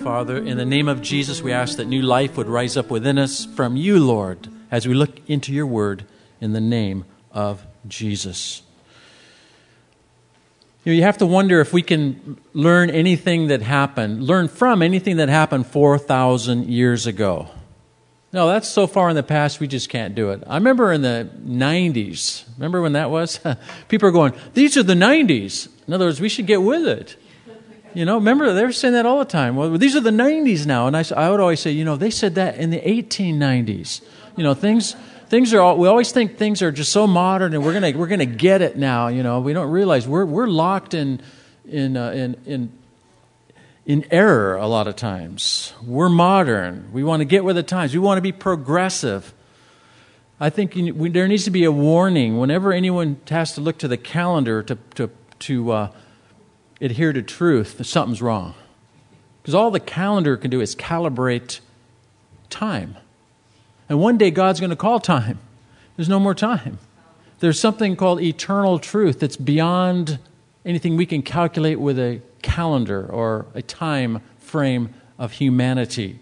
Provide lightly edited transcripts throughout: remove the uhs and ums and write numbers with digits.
Father. In the name of Jesus, we ask that new life would rise up within us from you, Lord, as we look into your word in the name of Jesus. You have to wonder if we can learn from anything that happened 4,000 years ago. No, that's so far in the past, we just can't do it. I remember in the 90s, remember when that was? People are going, these are the 90s. In other words, we should get with it. Remember, they were saying that all the time. Well, these are the 90s now. And I would always say, they said that in the 1890s. Things are. We always think things are just so modern, and we're gonna get it now. We don't realize we're locked in error a lot of times. We're modern. We want to get with the times. We want to be progressive. I think there needs to be a warning whenever anyone has to look to the calendar to adhere to truth that something's wrong. Because all the calendar can do is calibrate time. And one day God's going to call time. There's no more time. There's something called eternal truth that's beyond anything we can calculate with a calendar or a time frame of humanity.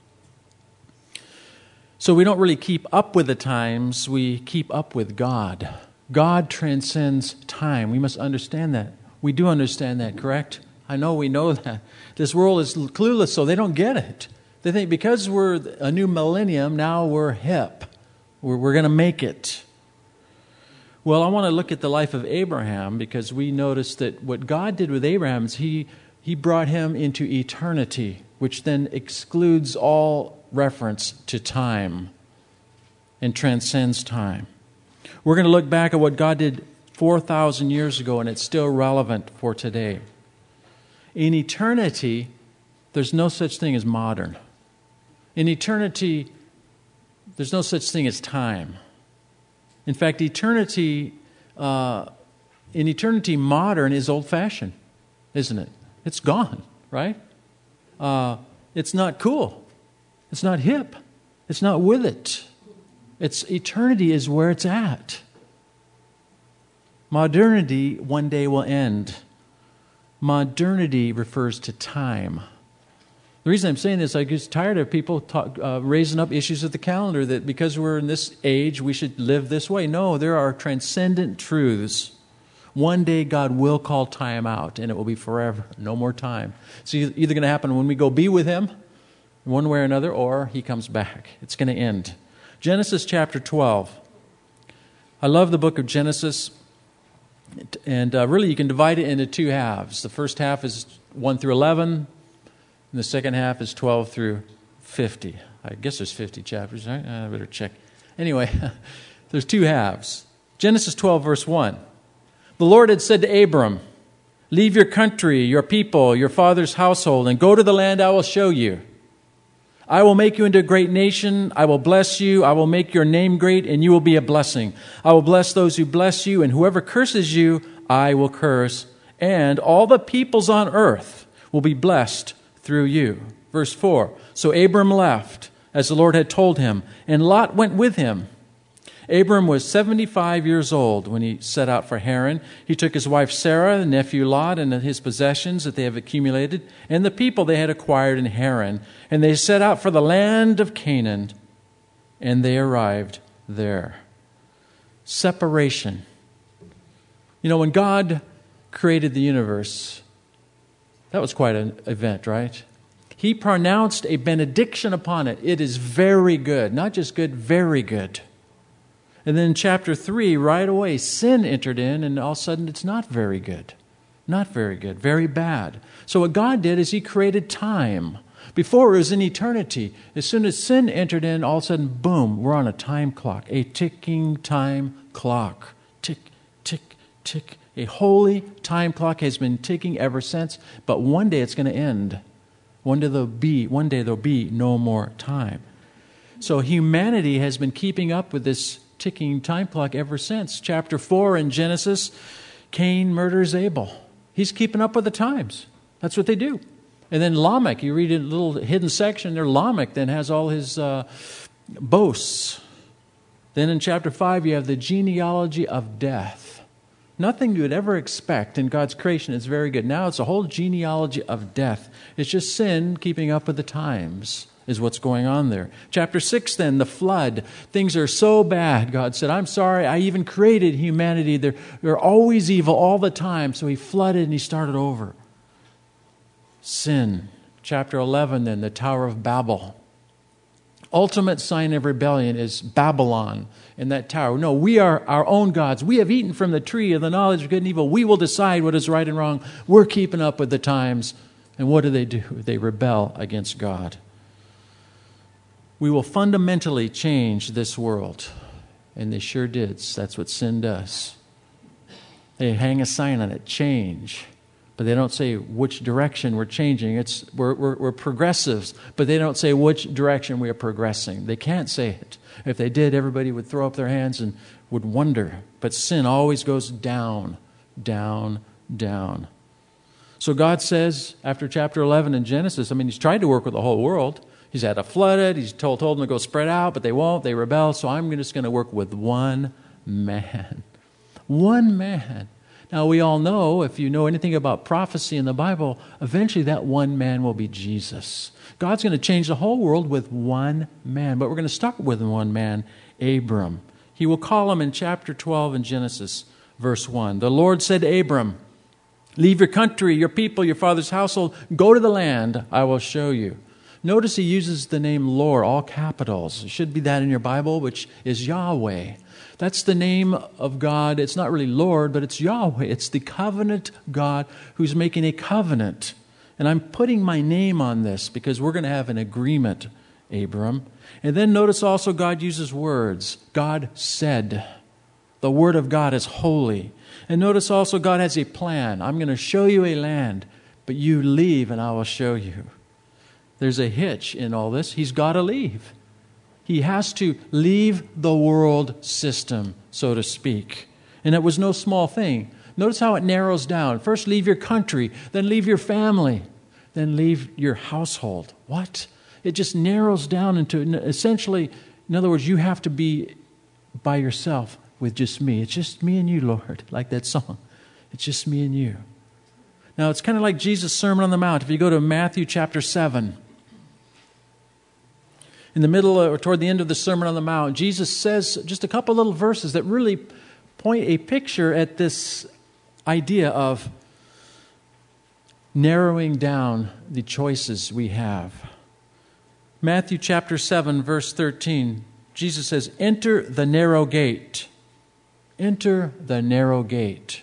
So we don't really keep up with the times, we keep up with God. God transcends time. We must understand that. We do understand that, correct? I know we know that. This world is clueless, so they don't get it. They think because we're a new millennium, now we're hip. We're going to make it. Well, I want to look at the life of Abraham because we notice that what God did with Abraham is he brought him into eternity, which then excludes all reference to time and transcends time. We're going to look back at what God did 4,000 years ago, and it's still relevant for today. In eternity, there's no such thing as modern. In eternity, there's no such thing as time. In fact, in eternity, modern is old-fashioned, isn't it? It's gone, right? It's not cool. It's not hip. It's not with it. Eternity is where it's at. Modernity one day will end. Modernity refers to time. The reason I'm saying this, I get tired of people raising up issues of the calendar that because we're in this age, we should live this way. No, there are transcendent truths. One day God will call time out, and it will be forever. No more time. It's either going to happen when we go be with Him, one way or another, or He comes back. It's going to end. Genesis chapter 12. I love the book of Genesis, and really you can divide it into two halves. The first half is 1 through 11. And the second half is 12 through 50. I guess there's 50 chapters, right? I better check. Anyway, there's two halves. Genesis 12, verse 1. The Lord had said to Abram, "Leave your country, your people, your father's household, and go to the land I will show you. I will make you into a great nation. I will bless you. I will make your name great, and you will be a blessing. I will bless those who bless you, and whoever curses you, I will curse. And all the peoples on earth will be blessed through you." Verse 4. So Abram left, as the Lord had told him, and Lot went with him. Abram was 75 years old when he set out for Haran. He took his wife Sarah, the nephew Lot, and his possessions that they have accumulated, and the people they had acquired in Haran. And they set out for the land of Canaan, and they arrived there. Separation. When God created the universe, that was quite an event, right? He pronounced a benediction upon it. It is very good. Not just good, very good. And then in chapter 3, right away, sin entered in, and all of a sudden it's not very good. Not very good, very bad. So what God did is He created time. Before it was in eternity. As soon as sin entered in, all of a sudden, boom, we're on a time clock. A ticking time clock. Tick, tick, tick. A holy time clock has been ticking ever since, but one day it's going to end. One day there'll be no more time. So humanity has been keeping up with this ticking time clock ever since. Chapter 4 in Genesis, Cain murders Abel. He's keeping up with the times. That's what they do. And then Lamech, you read a little hidden section there, Lamech then has all his boasts. Then in chapter 5 you have the genealogy of death. Nothing you would ever expect in God's creation is very good. Now it's a whole genealogy of death. It's just sin keeping up with the times is what's going on there. Chapter 6 then, the flood. Things are so bad. God said, I'm sorry, I even created humanity. They're always evil all the time. So he flooded and he started over. Sin. Chapter 11 then, the Tower of Babel. Ultimate sign of rebellion is Babylon in that tower. No, we are our own gods. We have eaten from the tree of the knowledge of good and evil. We will decide what is right and wrong. We're keeping up with the times. And what do? They rebel against God. We will fundamentally change this world. And they sure did. That's what sin does. They hang a sign on it, change. But they don't say which direction we're changing. We're progressives, but they don't say which direction we are progressing. They can't say it. If they did, everybody would throw up their hands and would wonder. But sin always goes down, down, down. So God says, after chapter 11 in Genesis, He's tried to work with the whole world. He's had to flood it. He's told them to go spread out, but they won't. They rebel. So I'm just going to work with one man. One man. Now, we all know, if you know anything about prophecy in the Bible, eventually that one man will be Jesus. God's going to change the whole world with one man. But we're going to start with one man, Abram. He will call him in chapter 12 in Genesis, verse 1. The Lord said to Abram, leave your country, your people, your father's household. Go to the land I will show you. Notice he uses the name Lord, all capitals. It should be that in your Bible, which is Yahweh. That's the name of God. It's not really Lord, but it's Yahweh. It's the covenant God who's making a covenant. And I'm putting my name on this because we're going to have an agreement, Abram. And then notice also God uses words. God said. The word of God is holy. And notice also God has a plan. I'm going to show you a land, but you leave and I will show you. There's a hitch in all this. He's got to leave. He has to leave the world system, so to speak. And it was no small thing. Notice how it narrows down. First, leave your country, then leave your family, then leave your household. What? It just narrows down into, essentially, in other words, you have to be by yourself with just me. It's just me and you, Lord, like that song. It's just me and you. Now, it's kind of like Jesus' Sermon on the Mount. If you go to Matthew chapter 7, in the middle or toward the end of the Sermon on the Mount, Jesus says just a couple little verses that really point a picture at this idea of narrowing down the choices we have. Matthew chapter 7, verse 13, Jesus says, enter the narrow gate. Enter the narrow gate.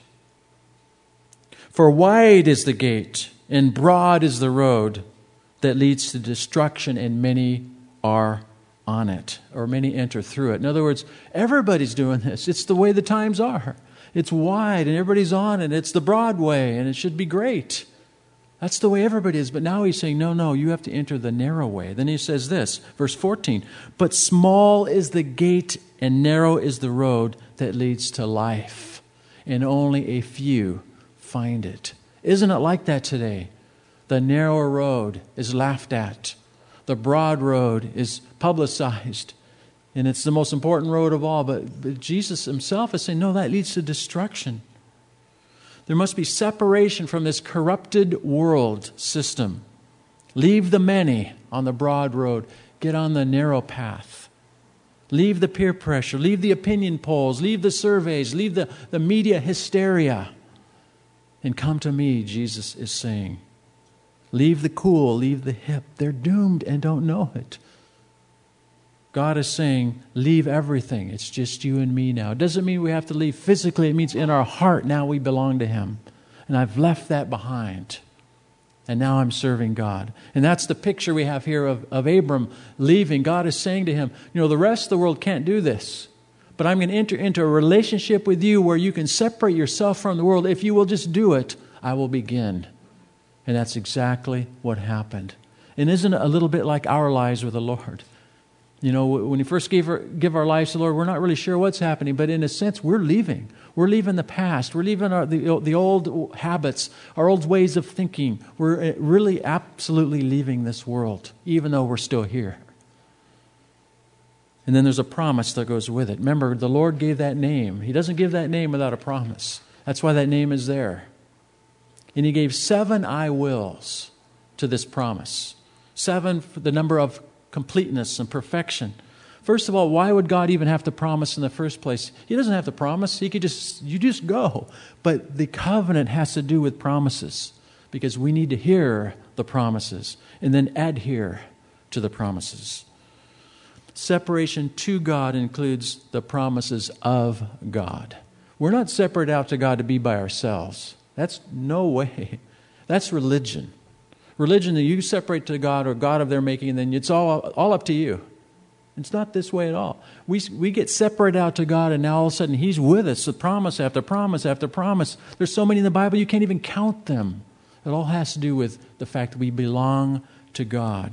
For wide is the gate, and broad is the road that leads to destruction, and many are on it, or many enter through it. In other words, everybody's doing this. It's the way the times are. It's wide, and everybody's on it. It's the broad way, and it should be great. That's the way everybody is. But now he's saying, no, you have to enter the narrow way. Then he says this, verse 14, but small is the gate, and narrow is the road that leads to life, and only a few find it. Isn't it like that today? The narrow road is laughed at. The broad road is publicized. And it's the most important road of all. But Jesus himself is saying, no, that leads to destruction. There must be separation from this corrupted world system. Leave the many on the broad road. Get on the narrow path. Leave the peer pressure. Leave the opinion polls. Leave the surveys. Leave the media hysteria. And come to me, Jesus is saying. Leave the cool, leave the hip. They're doomed and don't know it. God is saying, leave everything. It's just you and me now. It doesn't mean we have to leave physically. It means in our heart now we belong to Him. And I've left that behind. And now I'm serving God. And that's the picture we have here of Abram leaving. God is saying to him, the rest of the world can't do this. But I'm going to enter into a relationship with you where you can separate yourself from the world. If you will just do it, I will begin. And that's exactly what happened. And isn't it a little bit like our lives with the Lord? When we first give our lives to the Lord, we're not really sure what's happening. But in a sense, we're leaving. We're leaving the past. We're leaving the old habits, our old ways of thinking. We're really absolutely leaving this world, even though we're still here. And then there's a promise that goes with it. Remember, the Lord gave that name. He doesn't give that name without a promise. That's why that name is there. And he gave 7 I wills to this promise. 7 for the number of completeness and perfection. First of all, why would God even have to promise in the first place? He doesn't have to promise. You just go. But the covenant has to do with promises, because we need to hear the promises and then adhere to the promises. Separation to God includes the promises of God. We're not separated out to God to be by ourselves. That's no way. That's religion. Religion that you separate to God or God of their making, and then it's all up to you. It's not this way at all. We get separated out to God, and now all of a sudden He's with us. So promise after promise after promise. There's so many in the Bible you can't even count them. It all has to do with the fact that we belong to God.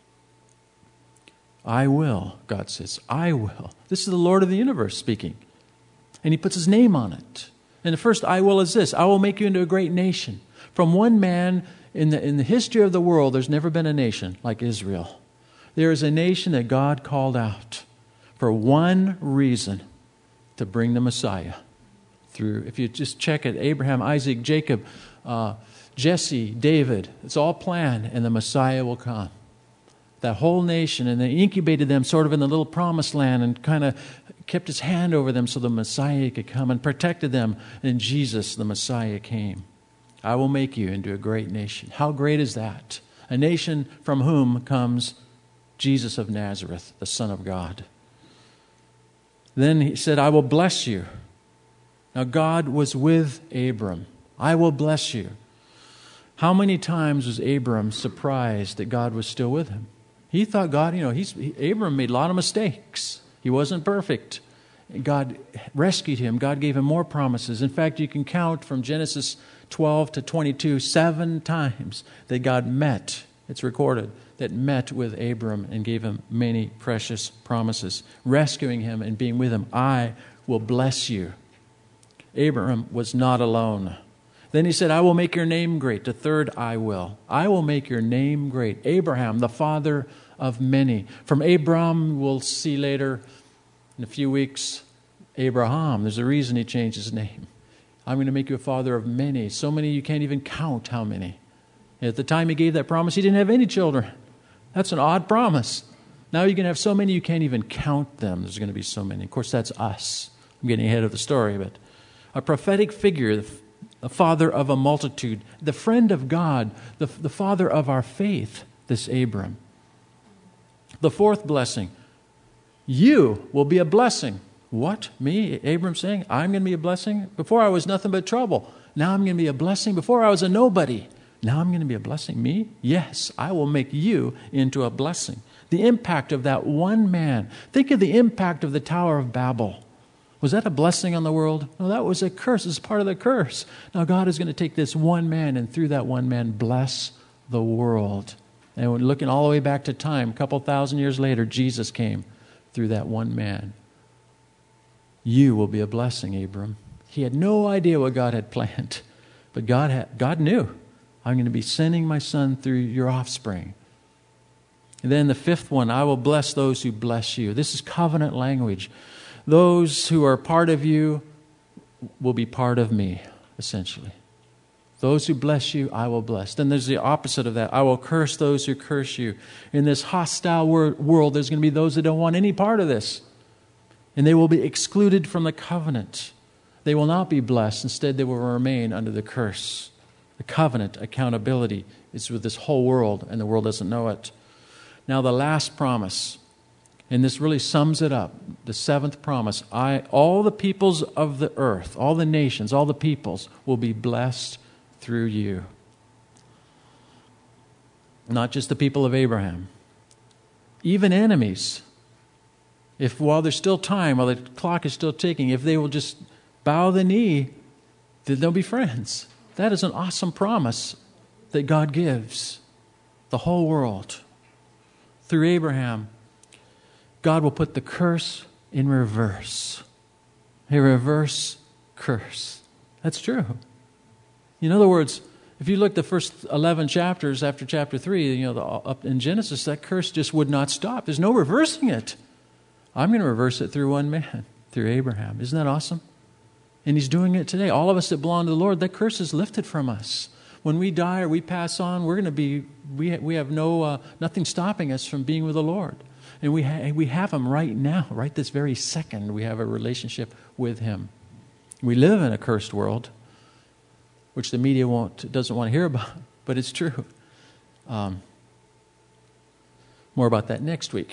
I will, God says, I will. This is the Lord of the universe speaking. And He puts His name on it. And the first I will is this: I will make you into a great nation. From one man in the history of the world, there's never been a nation like Israel. There is a nation that God called out for one reason: to bring the Messiah through. If you just check it, Abraham, Isaac, Jacob, Jesse, David, it's all planned, and the Messiah will come. That whole nation, and they incubated them sort of in the little promised land and kind of kept His hand over them so the Messiah could come, and protected them. And Jesus, the Messiah, came. I will make you into a great nation. How great is that? A nation from whom comes Jesus of Nazareth, the Son of God. Then He said, I will bless you. Now God was with Abram. I will bless you. How many times was Abram surprised that God was still with him? He thought God, Abram made a lot of mistakes. He wasn't perfect. God rescued him. God gave him more promises. In fact, you can count from Genesis 12 to 22, 7 times that God met, it's recorded, that met with Abram and gave him many precious promises, rescuing him and being with him. I will bless you. Abram was not alone. Then He said, I will make your name great. The third I will. I will make your name great. Abraham, the father of many. From Abram, we'll see later in a few weeks, Abraham. There's a reason he changed his name. I'm going to make you a father of many. So many you can't even count how many. And at the time He gave that promise, He didn't have any children. That's an odd promise. Now you can have so many you can't even count them. There's going to be so many. Of course, that's us. I'm getting ahead of the story, but a prophetic figure, the father of a multitude, the friend of God, the father of our faith, this Abram. The fourth blessing, you will be a blessing. What? Me? Abram saying, I'm going to be a blessing? Before I was nothing but trouble. Now I'm going to be a blessing. Before I was a nobody. Now I'm going to be a blessing. Me? Yes, I will make you into a blessing. The impact of that one man. Think of the impact of the Tower of Babel. Was that a blessing on the world? No, that was a curse. It's part of the curse. Now God is going to take this one man, and through that one man, bless the world. And we're looking all the way back to time, a couple thousand years later, Jesus came through that one man. You will be a blessing, Abram. He had no idea what God had planned, but God knew. I'm going to be sending my son through your offspring. And then the fifth one, I will bless those who bless you. This is covenant language. Those who are part of you will be part of me, essentially. Those who bless you, I will bless. Then there's the opposite of that. I will curse those who curse you. In this hostile world, there's going to be those that don't want any part of this. And they will be excluded from the covenant. They will not be blessed. Instead, they will remain under the curse. The covenant accountability is with this whole world, and the world doesn't know it. Now, the last promise. And this really sums it up. The seventh promise. All the peoples of the earth, all the nations, all the peoples will be blessed through you. Not just the people of Abraham. Even enemies. If while there's still time, while the clock is still ticking, if they will just bow the knee, then they'll be friends. That is an awesome promise that God gives the whole world. Through Abraham, God will put the curse in reverse. A reverse curse. That's true. In other words, if you look the first 11 chapters after chapter 3, up in Genesis, that curse just would not stop. There's no reversing it. I'm going to reverse it through one man, through Abraham. Isn't that awesome? And He's doing it today. All of us that belong to the Lord, that curse is lifted from us. When we die or we pass on, we're going to be, we have nothing stopping us from being with the Lord. And we have Him right now, right this very second. We have a relationship with Him. We live in a cursed world, which the media doesn't want to hear about, but it's true. More about that next week.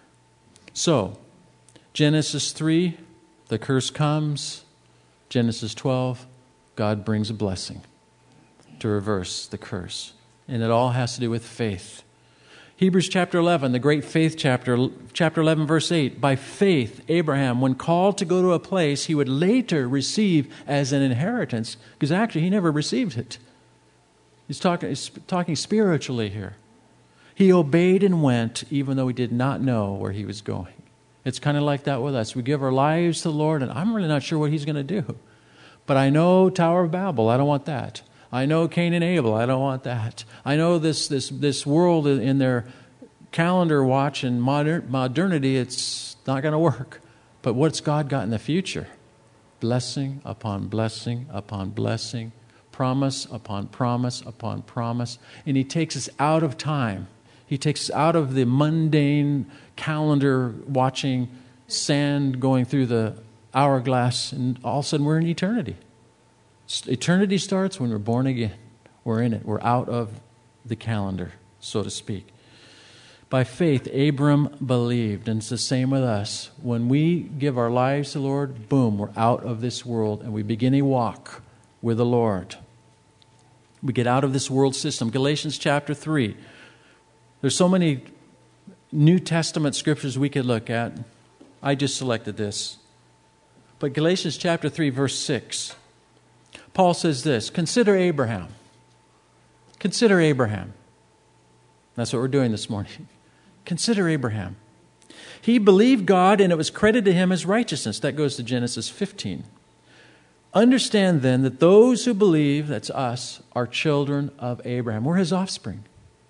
So, Genesis 3, the curse comes. Genesis 12, God brings a blessing to reverse the curse. And it all has to do with faith. Hebrews chapter 11, the great faith chapter 11, verse 8. By faith, Abraham, when called to go to a place he would later receive as an inheritance, because actually he never received it. He's talking spiritually here. He obeyed and went, even though he did not know where he was going. It's kind of like that with us. We give our lives to the Lord, and I'm really not sure what He's going to do. But I know Tower of Babel. I don't want that. I know Cain and Abel. I don't want that. I know this world in their calendar watch and modernity, it's not going to work. But what's God got in the future? Blessing upon blessing upon blessing, promise upon promise upon promise. And He takes us out of time. He takes us out of the mundane calendar watching sand going through the hourglass, and all of a sudden we're in eternity. Eternity starts when we're born again. We're in it. We're out of the calendar, so to speak. By faith, Abram believed, and it's the same with us. When we give our lives to the Lord, boom, we're out of this world, and we begin a walk with the Lord. We get out of this world system. Galatians chapter 3. There's so many New Testament scriptures we could look at. I just selected this. But Galatians chapter 3, verse 6. Paul says this, consider Abraham. Consider Abraham. That's what we're doing this morning. Consider Abraham. He believed God, and it was credited to him as righteousness. That goes to Genesis 15. Understand then that those who believe, that's us, are children of Abraham. We're his offspring.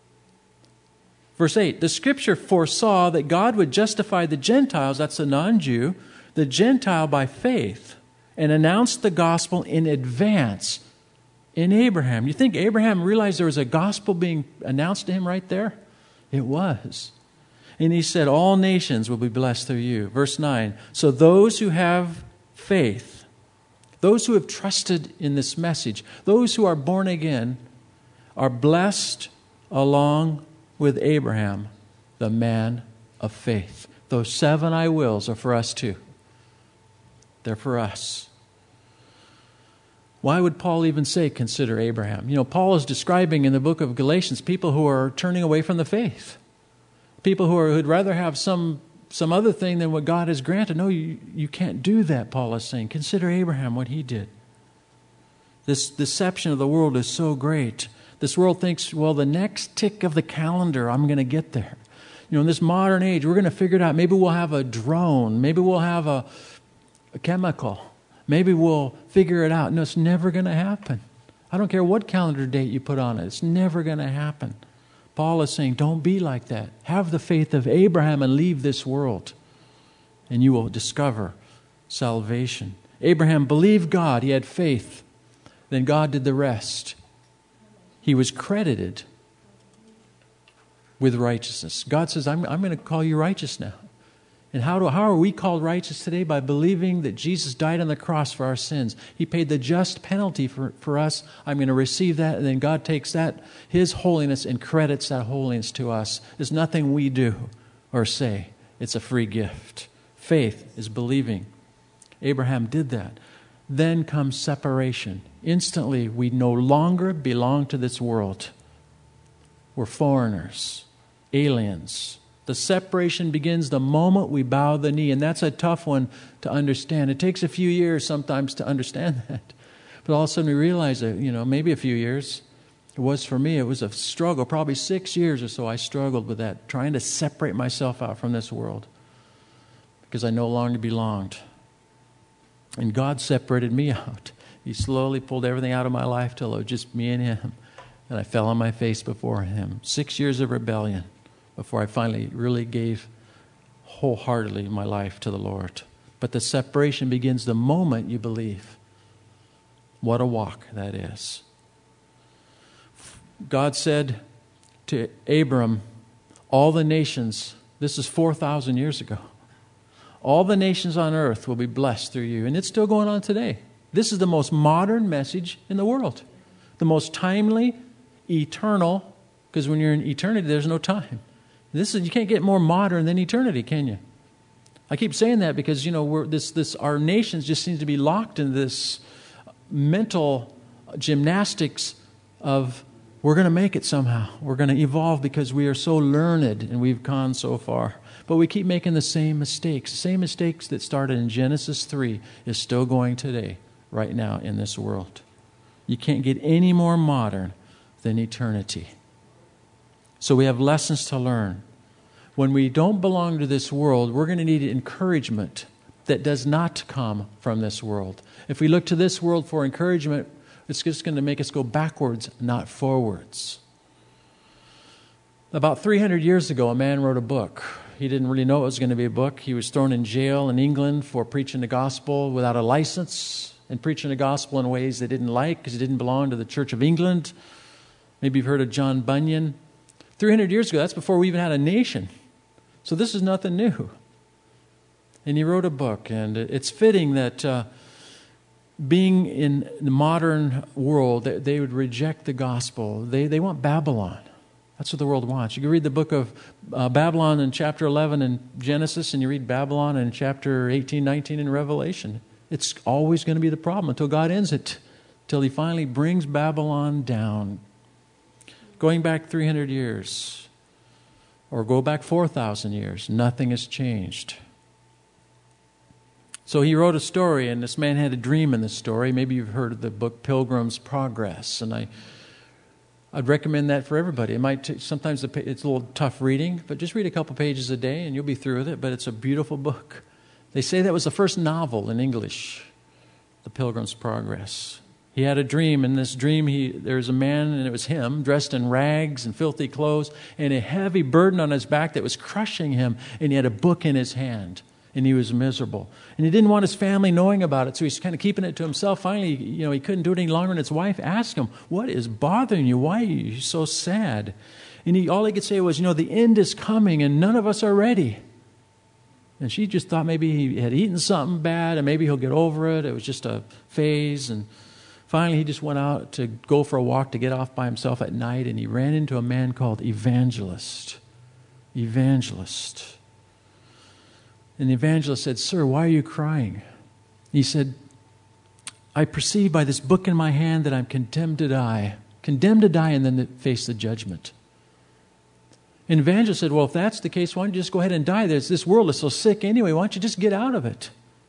Verse 8, the Scripture foresaw that God would justify the Gentiles, that's the non-Jew, the Gentile by faith, and announced the gospel in advance in Abraham. You think Abraham realized there was a gospel being announced to him right there? It was. And he said, all nations will be blessed through you. Verse 9, so those who have faith, those who have trusted in this message, those who are born again, are blessed along with Abraham, the man of faith. Those 7 I wills are for us too. They're for us. Why would Paul even say, consider Abraham? You know, Paul is describing in the book of Galatians people who are turning away from the faith. People who'd rather have some other thing than what God has granted. No, you can't do that, Paul is saying. Consider Abraham, what he did. This deception of the world is so great. This world thinks, well, the next tick of the calendar, I'm going to get there. You know, in this modern age, we're going to figure it out. Maybe we'll have a drone. Maybe we'll have a chemical. Maybe we'll figure it out. No, it's never going to happen. I don't care what calendar date you put on it. It's never going to happen. Paul is saying, don't be like that. Have the faith of Abraham and leave this world, and you will discover salvation. Abraham believed God. He had faith. Then God did the rest. He was credited with righteousness. God says, I'm going to call you righteous now. And how are we called righteous today? By believing that Jesus died on the cross for our sins. He paid the just penalty for us. I'm going to receive that, and then God takes that, His holiness, and credits that holiness to us. There's nothing we do or say. It's a free gift. Faith is believing. Abraham did that. Then comes separation. Instantly, we no longer belong to this world. We're foreigners, aliens. The separation begins the moment we bow the knee, and that's a tough one to understand. It takes a few years sometimes to understand that. But all of a sudden we realize that, maybe a few years. It was for me, it was a struggle. Probably 6 years or so I struggled with that, trying to separate myself out from this world because I no longer belonged. And God separated me out. He slowly pulled everything out of my life till it was just me and Him. And I fell on my face before Him. 6 years of rebellion before I finally really gave wholeheartedly my life to the Lord. But the separation begins the moment you believe. What a walk that is. God said to Abram, all the nations, this is 4,000 years ago, all the nations on earth will be blessed through you. And it's still going on today. This is the most modern message in the world. The most timely, eternal, because when you're in eternity, there's no time. You can't get more modern than eternity, can you? I keep saying that because, our nations just seem to be locked in this mental gymnastics of we're going to make it somehow. We're going to evolve because we are so learned and we've gone so far. But we keep making the same mistakes. The same mistakes that started in Genesis 3 is still going today, right now in this world. You can't get any more modern than eternity. So we have lessons to learn. When we don't belong to this world, we're going to need encouragement that does not come from this world. If we look to this world for encouragement, it's just going to make us go backwards, not forwards. About 300 years ago, a man wrote a book. He didn't really know it was going to be a book. He was thrown in jail in England for preaching the gospel without a license and preaching the gospel in ways they didn't like because he didn't belong to the Church of England. Maybe you've heard of John Bunyan. 300 years ago, that's before we even had a nation. So this is nothing new. And he wrote a book, and it's fitting that being in the modern world, they would reject the gospel. They want Babylon. That's what the world wants. You can read the book of Babylon in chapter 11 in Genesis, and you read Babylon in chapter 18, 19 in Revelation. It's always going to be the problem until God ends it, till He finally brings Babylon down. Going back 300 years, or go back 4,000 years, nothing has changed. So he wrote a story, and this man had a dream in the story. Maybe you've heard of the book Pilgrim's Progress, and I'd recommend that for everybody. It might sometimes it's a little tough reading, but just read a couple pages a day, and you'll be through with it. But it's a beautiful book. They say that was the first novel in English, The Pilgrim's Progress. He had a dream. In this dream, there was a man, and it was him, dressed in rags and filthy clothes, and a heavy burden on his back that was crushing him, and he had a book in his hand. And he was miserable. And he didn't want his family knowing about it, so he's kind of keeping it to himself. Finally, he couldn't do it any longer, and his wife asked him, "What is bothering you? Why are you so sad?" And all he could say was, "The end is coming, and none of us are ready." And she just thought maybe he had eaten something bad, and maybe he'll get over it. It was just a phase. And finally, he just went out to go for a walk to get off by himself at night, and he ran into a man called Evangelist. And the evangelist said, "Sir, why are you crying?" He said, "I perceive by this book in my hand that I'm condemned to die and then face the judgment." And the evangelist said, "Well, if that's the case, why don't you just go ahead and die? This world is so sick anyway. Why don't you just get out of it?"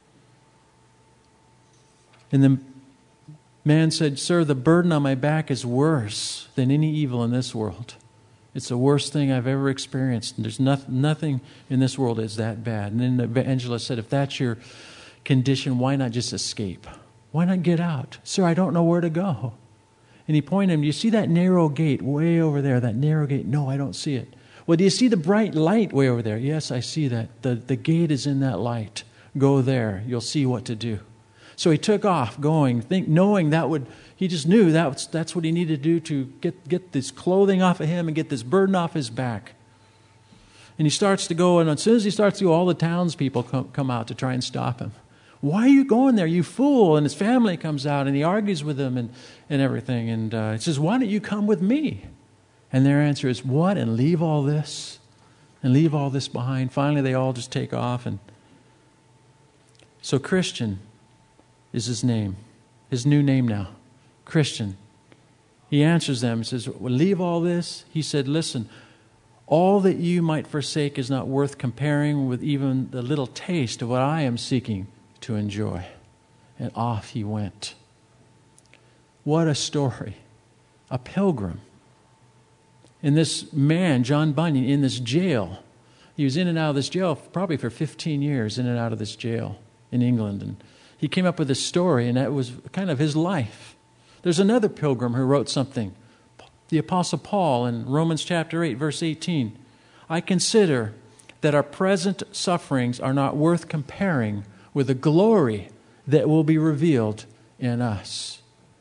And the man said, "Sir, the burden on my back is worse than any evil in this world. It's the worst thing I've ever experienced. And there's nothing in this world is that bad." And then the evangelist said, "If that's your condition, why not just escape? Why not get out?" "Sir, I don't know where to go." And he pointed him, "Do you see that narrow gate way over there? That narrow gate?" "No, I don't see it." "Well, do you see the bright light way over there?" "Yes, I see that. The gate is in that light. Go there. You'll see what to do." So he took off going, knowing he just knew that's what he needed to do to get this clothing off of him and get this burden off his back. And he starts to go, and as soon as he starts to go, all the townspeople come out to try and stop him. "Why are you going there, you fool?" And his family comes out, and he argues with them and everything. And he says, "Why don't you come with me?" And their answer is, "What? And leave all this? And leave all this behind?" Finally, they all just take off. And so Christian is his name, his new name now, Christian. He answers them and says, "Well, leave all this." He said, "Listen, all that you might forsake is not worth comparing with even the little taste of what I am seeking to enjoy." And off he went. What a story. A pilgrim. And this man, John Bunyan, in this jail, he was in and out of this jail probably for 15 years, in and out of this jail in England. And he came up with this story, and that was kind of his life. There's another pilgrim who wrote something. The Apostle Paul in Romans chapter 8, verse 18. "I consider that our present sufferings are not worth comparing with the glory that will be revealed in us."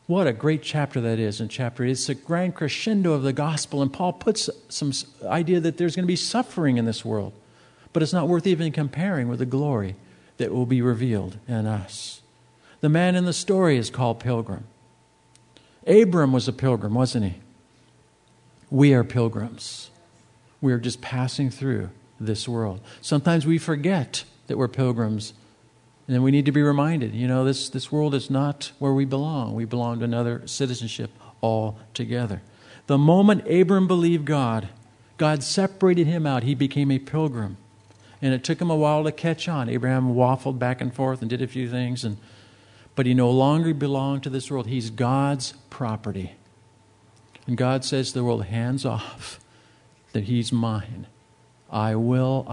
What a great chapter that is in chapter 8. It's a grand crescendo of the gospel, and Paul puts some idea that there's going to be suffering in this world, but it's not worth even comparing with the glory that will be revealed in us. The man in the story is called pilgrim. Abram was a pilgrim, wasn't he? We are pilgrims. We are just passing through this world. Sometimes we forget that we're pilgrims, and then we need to be reminded, this world is not where we belong. We belong to another citizenship altogether. The moment Abram believed God, God separated him out. He became a pilgrim. And it took him a while to catch on. Abraham waffled back and forth and did a few things, but he no longer belonged to this world. He's God's property. And God says to the world, hands off, that he's mine. I will.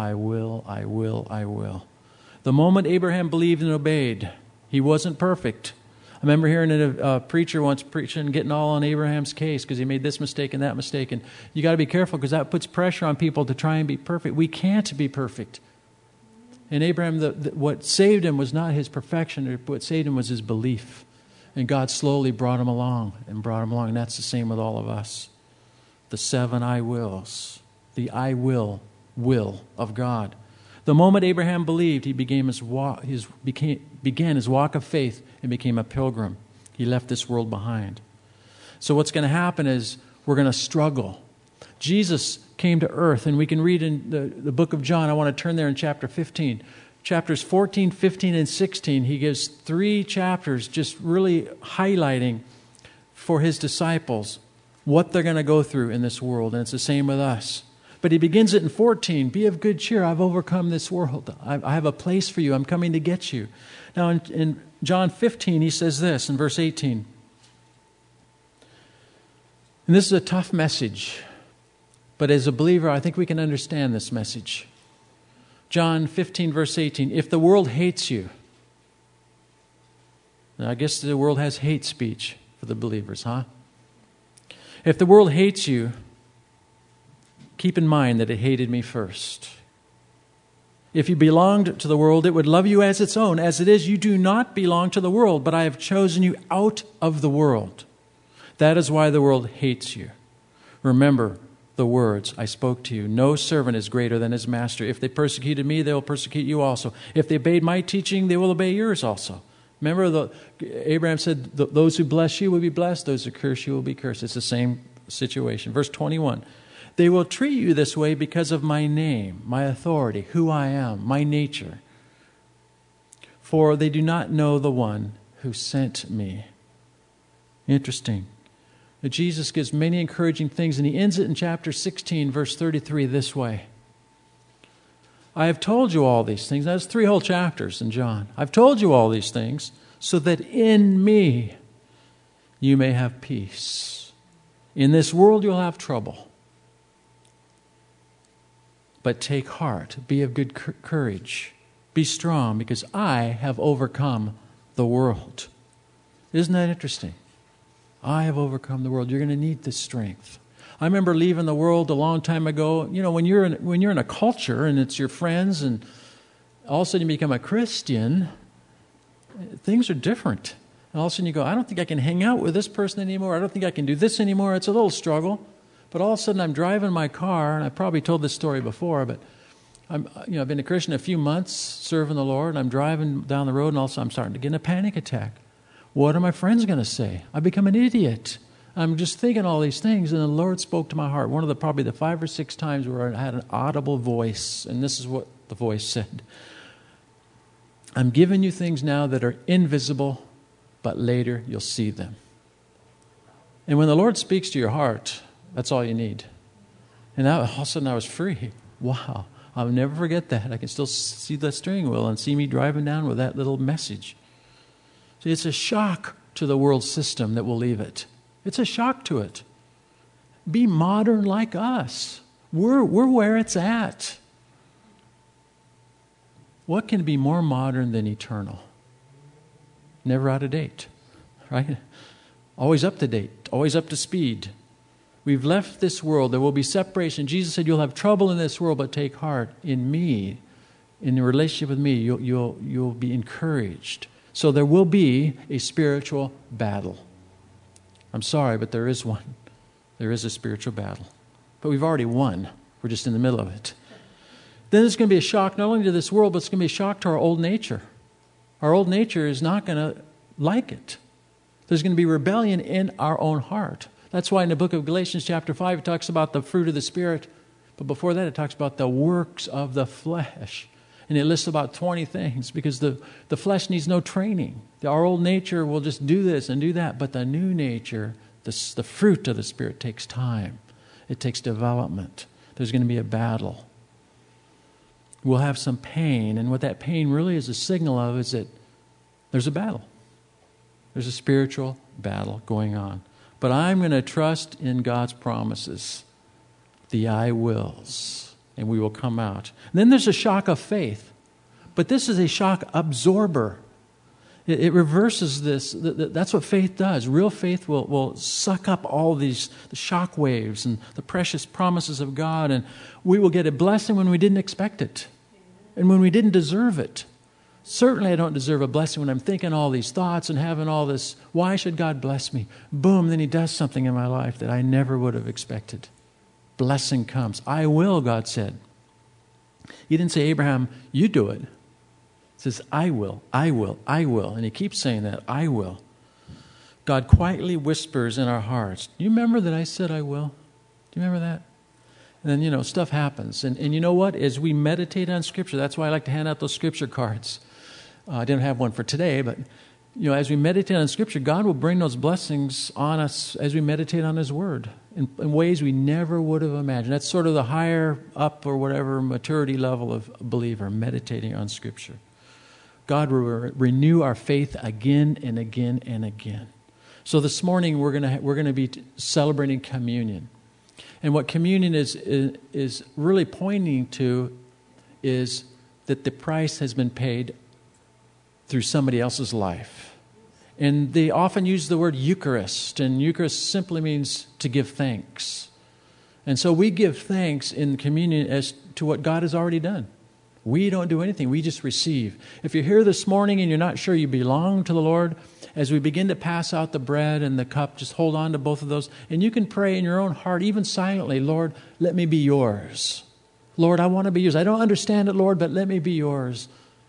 The moment Abraham believed and obeyed, he wasn't perfect. I remember hearing a preacher once preaching, getting all on Abraham's case because he made this mistake and that mistake. And you got to be careful because that puts pressure on people to try and be perfect. We can't be perfect. And Abraham, what saved him was not his perfection. What saved him was his belief. And God slowly brought him along. And that's the same with all of us. The 7 I wills. The I will of God. The moment Abraham believed, he began his walk of faith and became a pilgrim. He left this world behind. So what's going to happen is we're going to struggle. Jesus came to earth, and we can read in the book of John. I want to turn there in chapter 15. Chapters 14, 15, and 16, he gives 3 chapters just really highlighting for his disciples what they're going to go through in this world. And it's the same with us. But he begins it in 14. Be of good cheer. I've overcome this world. I have a place for you. I'm coming to get you. Now in John 15, he says this in verse 18. And this is a tough message. But as a believer, I think we can understand this message. John 15, verse 18. If the world hates you, now I guess the world has hate speech for the believers, huh? If the world hates you, keep in mind that it hated me first. If you belonged to the world, it would love you as its own. As it is, you do not belong to the world, but I have chosen you out of the world. That is why the world hates you. Remember the words I spoke to you. No servant is greater than his master. If they persecuted me, they will persecute you also. If they obeyed my teaching, they will obey yours also. Remember, Abraham said, those who bless you will be blessed. Those who curse you will be cursed. It's the same situation. Verse 21. They will treat you this way because of my name, my authority, who I am, my nature. For they do not know the one who sent me. Interesting. Jesus gives many encouraging things, and he ends it in chapter 16, verse 33 this way. I have told you all these things. That's 3 whole chapters in John. I've told you all these things so that in me you may have peace. In this world you'll have trouble. But take heart, be of good courage, be strong, because I have overcome the world. Isn't that interesting? I have overcome the world. You're going to need this strength. I remember leaving the world a long time ago. When you're in a culture and it's your friends, and all of a sudden you become a Christian, things are different. And all of a sudden you go, I don't think I can hang out with this person anymore. I don't think I can do this anymore. It's a little struggle. But all of a sudden I'm driving my car, and I probably told this story before, but I've been a Christian a few months, serving the Lord, and I'm driving down the road, and all of a sudden I'm starting to get a panic attack. What are my friends going to say? I become an idiot. I'm just thinking all these things, and the Lord spoke to my heart. One of probably the 5 or 6 times where I had an audible voice, and this is what the voice said. I'm giving you things now that are invisible, but later you'll see them. And when the Lord speaks to your heart, that's all you need. And now all of a sudden I was free. Wow. I'll never forget that. I can still see the steering wheel and see me driving down with that little message. See, it's a shock to the world system that will leave it. It's a shock to it. Be modern like us. We're where it's at. What can be more modern than eternal? Never out of date, right? Always up to date, always up to speed. We've left this world. There will be separation. Jesus said, you'll have trouble in this world, but take heart. In me, in your relationship with me, you'll be encouraged. So there will be a spiritual battle. I'm sorry, but there is one. There is a spiritual battle. But we've already won. We're just in the middle of it. Then there's going to be a shock not only to this world, but it's going to be a shock to our old nature. Our old nature is not going to like it. There's going to be rebellion in our own heart. That's why in the book of Galatians chapter 5, it talks about the fruit of the Spirit. But before that, it talks about the works of the flesh. And it lists about 20 things because the flesh needs no training. Our old nature will just do this and do that. But the new nature, the fruit of the Spirit takes time. It takes development. There's going to be a battle. We'll have some pain. And what that pain really is a signal of is that there's a battle. There's a spiritual battle going on. But I'm going to trust in God's promises. The I wills. And we will come out. And then there's a shock of faith. But this is a shock absorber. It reverses this. That's what faith does. Real faith will suck up all these the shock waves and the precious promises of God. And we will get a blessing when we didn't expect it. And when we didn't deserve it. Certainly I don't deserve a blessing when I'm thinking all these thoughts and having all this, why should God bless me? Boom, then He does something in my life that I never would have expected. Blessing comes. I will, God said. He didn't say, Abraham, you do it. He says, I will, I will, I will. And He keeps saying that, I will. God quietly whispers in our hearts. Do you remember that I said I will? Do you remember that? And then, stuff happens. And you know what? As we meditate on Scripture, that's why I like to hand out those Scripture cards. I didn't have one for today, but as we meditate on Scripture, God will bring those blessings on us as we meditate on His Word in ways we never would have imagined. That's sort of the higher up or whatever maturity level of a believer, meditating on Scripture. God will renew our faith again and again and again. So this morning we're going to be celebrating communion. And what communion is really pointing to is that the price has been paid through somebody else's life. And they often use the word Eucharist, and Eucharist simply means to give thanks. And so we give thanks in communion as to what God has already done. We don't do anything. We just receive. If you're here this morning and you're not sure you belong to the Lord, as we begin to pass out the bread and the cup, just hold on to both of those. And you can pray in your own heart, even silently, Lord, let me be yours. Lord, I want to be yours. I don't understand it, Lord, but let me be yours.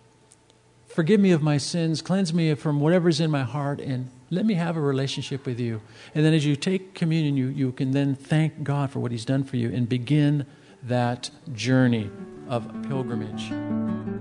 Forgive me of my sins. Cleanse me from whatever's in my heart. And let me have a relationship with you. And then as you take communion, you can then thank God for what He's done for you and begin that journey of pilgrimage.